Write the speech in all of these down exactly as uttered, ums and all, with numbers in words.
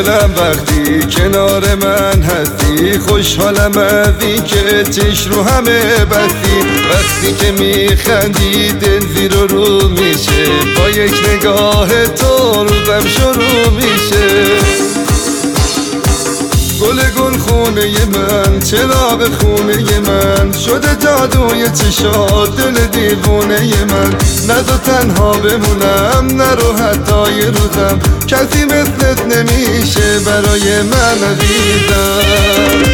دلم وقتی کنار من هستی، خوشحالم از این که چشم رو همه بستی. وقتی که میخندی دل زیر و رو میشه، با یک نگاه تو روزم شروع میشه. گل گل خونه من، چراغ خونه من، شده جادوی چشات دل دیوونه من. نذار تنها بمونم، نرو حتی یه روزم، کسی مثلت نمیشه برای من عزیزم.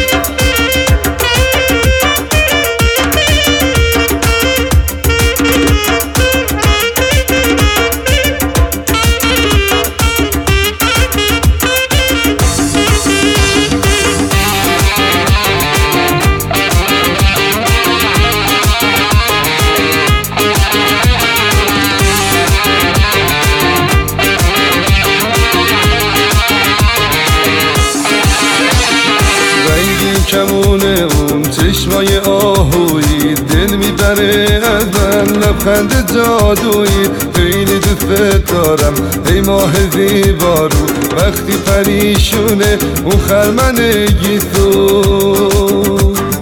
کمونه اون چشمای آهویی، دل میبره از من لبخند جادویی. خیلی دوست دارم ای ماه زیبارو، وقتی پریشونه اون خرمن گیسو.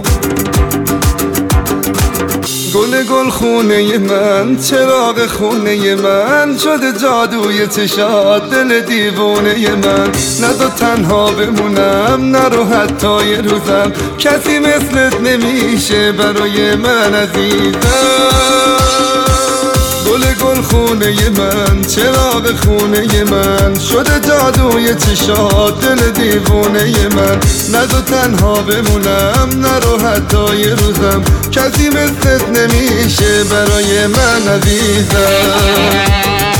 گل گل خونه من، چراغ خونه من، شده جادوی چشات دل دیوونه من. نذار تنها بمونم، نرو حتی یه روزم، کسی مثلت نمیشه برای من عزیزم. گل گل خونه من، چراغ خونه من، شده جادوی چشات دل دیوونه من. نذار تنها بمونم، نرو حتی یه روزم، کسی مثلت نمیشه برای من عزیزم.